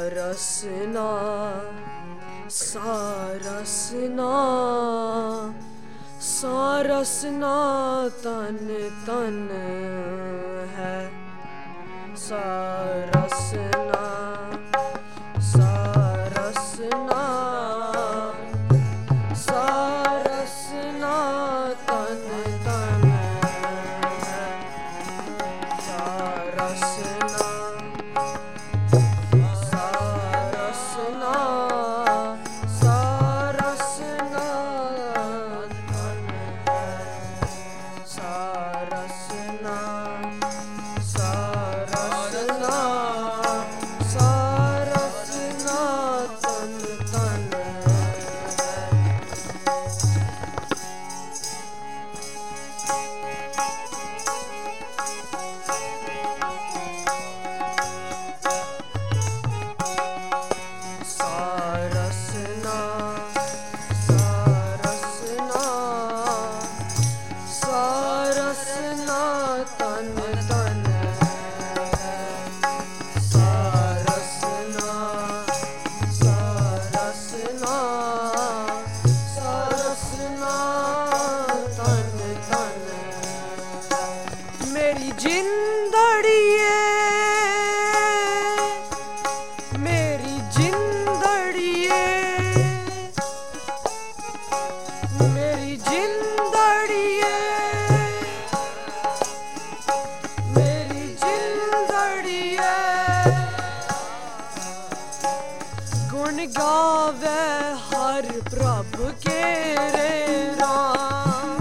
सारसना सारसना सारसना तन तन है सारसना सारसना सारसना तन तन है सारसना सारसना सारसना तन है सारसना सारसना सारसना तन तन सारसना सारसना सारसना तन तन सारसना सारसना सारसना तन तन मेरी जिंदड़िए मेरी जिंदड़िए मेरी जिंदड़िए मेरी जिंदड़िए गुण गावे हर प्रभु के रे राम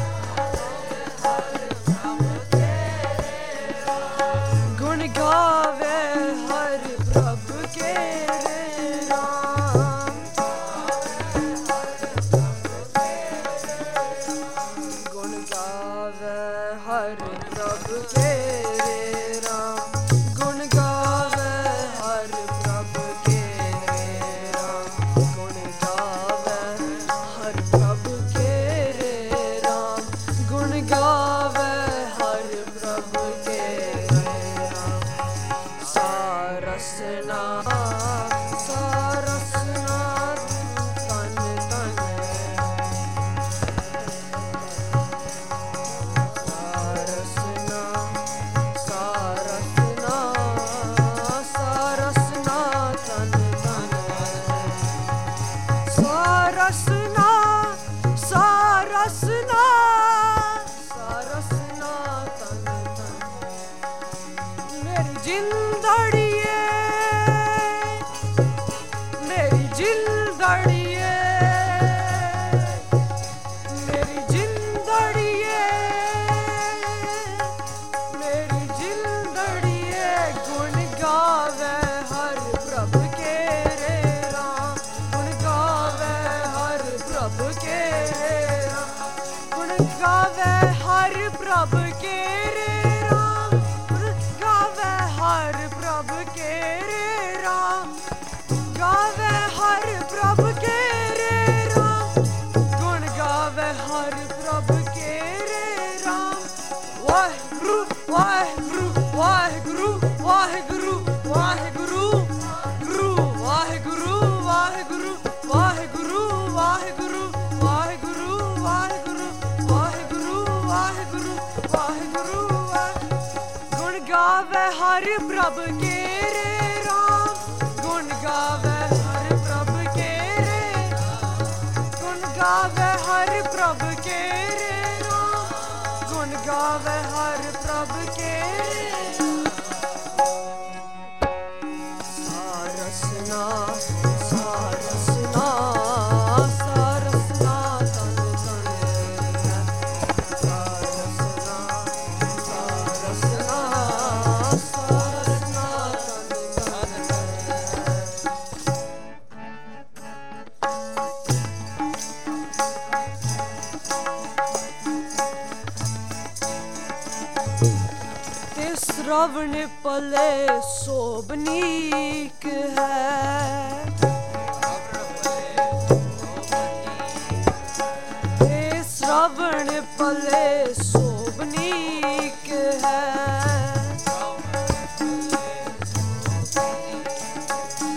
गुण गावे हर प्रभु के रे राम गुण गावे हर प्रभु के रे राम गुण गावे हर प्रभु के रे राम गुण गावे हर प्रभु के रे राम गुण गावे हर प्रभु के रे राम सारसना सारसना तन तन सारसना सारसना सारसना तन तन सारसना सारसना सारसना तन तन मेरी जिंदड़िए मेरी जिंदड़िए मेरी जिंदड़िए मेरी जिंदड़िए गुण गावे हर प्रभु के रे राम गुण गावे हर प्रभु के रे राम गुण गावे हर प्रभु के रे राम गुण गावे हर प्रभु के रे राम गावे हर प्रभु के रे राम गुण गावे हर प्रभु के रे राम वाहिगुरु वाहिगुरु वाहिगुरु वाहिगुरु वाहिगुरु गुरु वाहिगुरु वाहिगुरु वाहिगुरु वाहिगुरु वाहिगुरु वाहिगुरु वाहिगुरु वाहिगुरु वाहिगुरु गुण गावे हर प्रभु के रे राम गुण गावे हर प्रभु के रे गुण गावे हर प्रभु के रे राम गुण गावे हर प्रभु के रे सारसना सारसना सारसना तन तन सारसना सारसना सारसना तन ते श्रवण पले शोभनीक है ते श्रवण पले शोभनीक है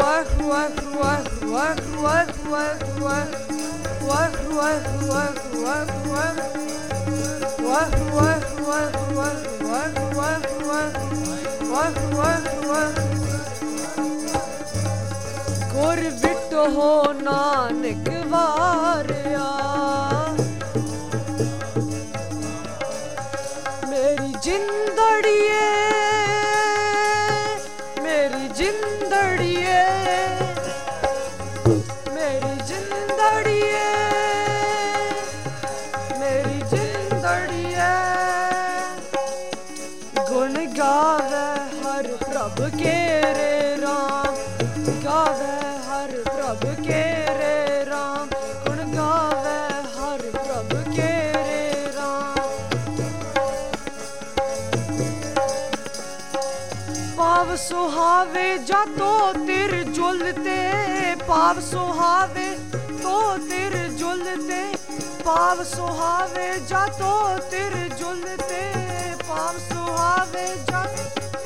ਗੁਰ ਬਿਟੋ ਨਾਨਕ ਵਾਰਿਆ ਮੇਰੀ ਜਿੰਦੜੀਏ ਮੇਰੀ ਜਿੰਦੜੀਏ ਮੇਰੀ ਜਿੰਦੜੀਏ ਮੇਰੀ ਜਿੰਦੜੀਏ ਗੁਣ ਗਾਵੇ ਹਰ ਪ੍ਰਭ ਕੇਰੇ ਰਾਮ ਗਾਵੇ हर प्रभ के रे राम गुण गावे हर प्रभ के रे राम पाव सुहावे जातो तिर जुलते पाव सुहावे तो तिर जुलते पाव सुहावे जातो तिर जुलते पाव सुहावे जातो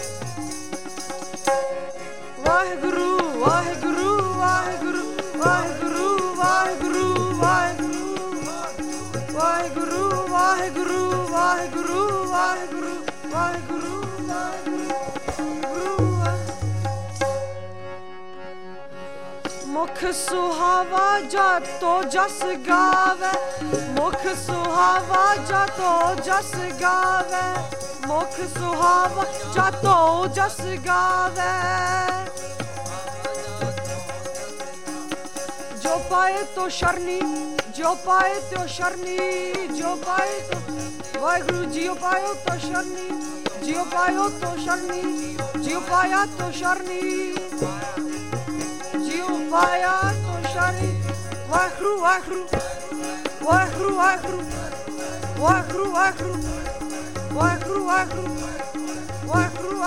वाहिगुरु वाहिगुरु वाहिगुरु वाहिगुरु वाहिगुरु वाहिगुरु वाहिगुरु वाहिगुरु वाहिगुरु वाहिगुरु मुख सुहावा जातो जस गावे मुख सुहावा जातो जस गावे मुख सुहावा जातो जस गावे जो पाए तो शरणी जो पाए तो शरणी जो पाए तो वाहिगुरु जियो पायो तो शरणी जियो पायो तो शरणी जियो पाया तो शरणी जियो पाया तो शरणी वाहिगुरु वाहिगुरु वाहिगुरु वाहिगुरु वाहिगुरु वाहिगुरु वाहिगुरु वाहिगुरु वाहिगुरु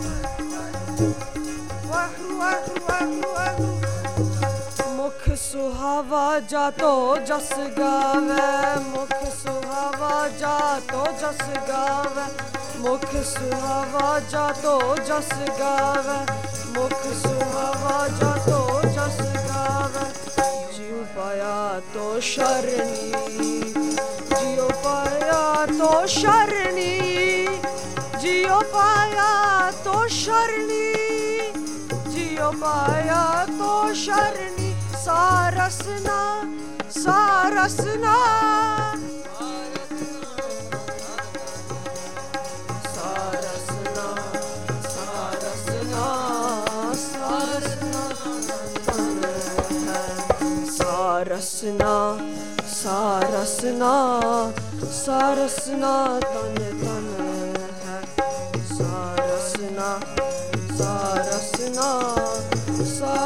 वाहिगुरु वाहिगुरु वाहिगुरु मुख सुहावा जातो जस गावे मुख सुहावा जातो जस गावे मुख सुहावा जातो जस गावे मुख सुहावा जातो जस गावे जियो पाया तो शरणी जियो पाया तो शरणी जियो पाया तो शरणी जियो पाया तो शरणी सारसना सारसना सारसना सारसना सारसना सारसना सारसना सारसना तन तन है सारसना सारसना